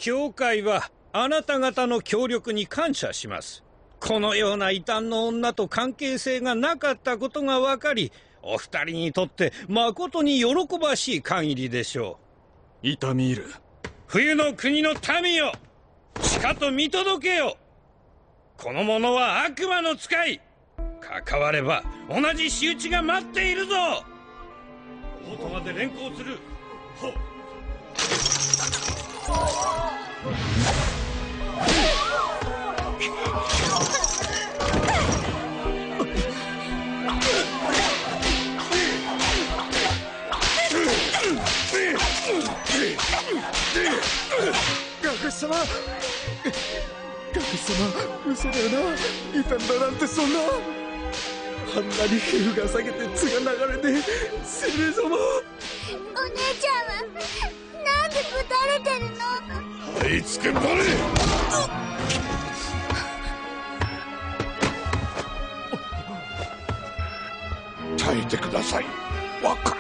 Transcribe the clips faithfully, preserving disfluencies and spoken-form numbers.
教会はあなた方の協力に感謝します。このような異端の女と関係性がなかったことが分かり、お二人にとって誠に喜ばしい限りでしょう。イタミール、 冬の国の民よ、しかと見届けよ。この者は悪魔の使い。関われば同じ仕打ちが待っているぞ。オートまで連行する。ほっ。 ガク様、ガク様、嘘だよな。異端だなんてそんな。あんなに皮膚が裂けて血が流れてセレ様。 お姉ちゃんはなんでぶたれてるの。 あいつけばれ。 耐えてください、若。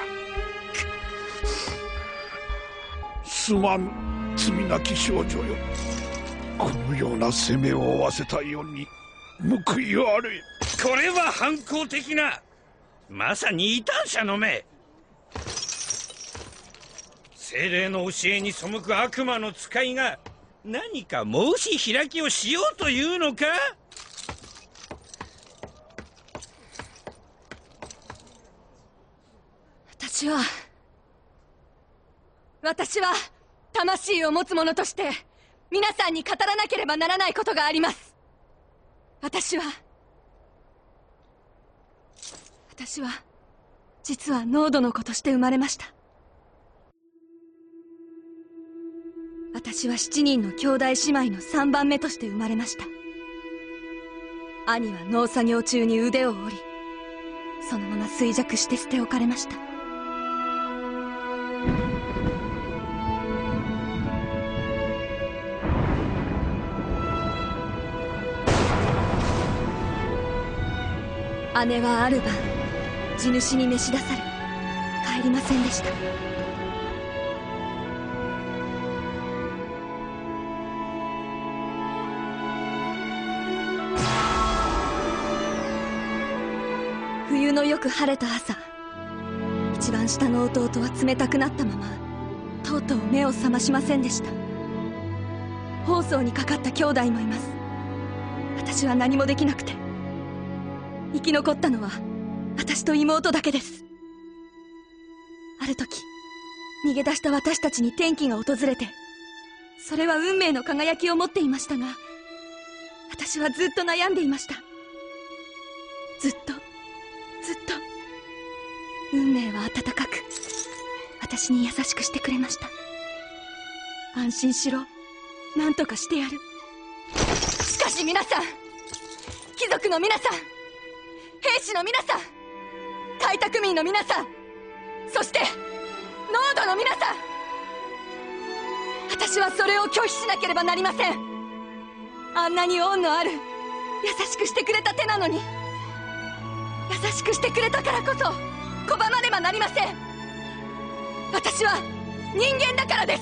すまん、罪なき少女よ。このような責めを負わせたように報いあれ。 これは反抗的な、まさに異端者の目。精霊の教えに背く悪魔の使いが何か申し開きをしようというのか。 私は私は魂を持つ者として皆さんに語らなければならないことがあります。私は私は実はノードの子として生まれました。私は七人の兄弟姉妹の三番目として生まれました。兄は農作業中に腕を折り、そのまま衰弱して捨て置かれました。姉はある晩、地主に召し出され帰りませんでした。冬のよく晴れた朝、一番下の弟は冷たくなったままとうとう目を覚ましませんでした。疱瘡にかかった兄弟もいます。私は何もできなくて、生き残ったのは私と妹だけです。ある時、逃げ出した私たちに転機が訪れて、それは運命の輝きを持っていましたが、私はずっと悩んでいました。ずっとずっと運命は温かく私に優しくしてくれました。安心しろ、なんとかしてやる。しかし皆さん、貴族の皆さん、兵士の皆さん、開拓民の皆さん、そしてノードの皆さん、私はそれを拒否しなければなりません。あんなに恩のある優しくしてくれた手なのに、優しくしてくれたからこそ拒まねばなりません。私は人間だからです。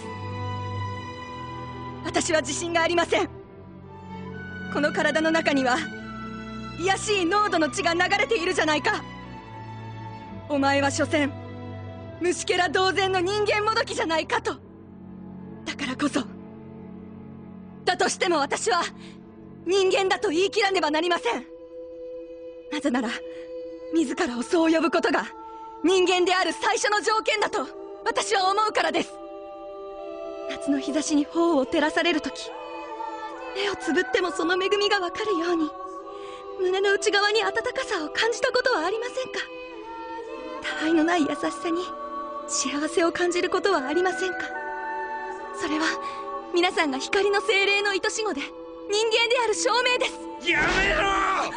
私は自信がありません。この体の中には卑しい濃度の血が流れているじゃないか。お前は所詮虫けら同然の人間もどきじゃないかと。だからこそ、だとしても私は人間だと言い切らねばなりません。なぜなら自らをそう呼ぶことが人間である最初の条件だと私は思うからです。夏の日差しに頬を照らされるとき、目をつぶってもその恵みがわかるように、胸の内側に温かさを感じたことはありませんか。たわいのない優しさに幸せを感じることはありませんか。それは皆さんが光の精霊の愛し子で人間である証明です。 やめろ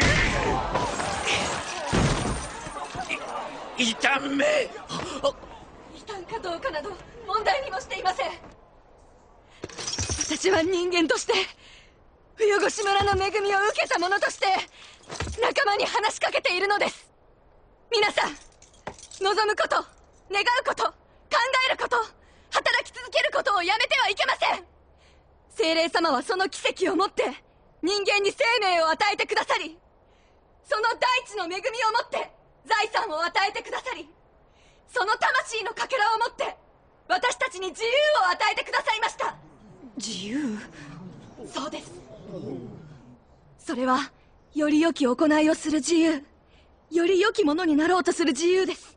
異端め。 異端かどうかなど問題にもしていません。私は人間として、冬越村の恵みを受けた者として仲間に話しかけているのです。皆さん、望むこと、願うこと、考えること、働き続けることをやめてはいけません。 精霊様はその奇跡をもって人間に生命を与えてくださり、その大地の恵みをもって財産を与えてくださり、その魂のかけらをもって私たちに自由を与えてくださいました。自由？そうです。それはより良き行いをする自由、より良きものになろうとする自由です。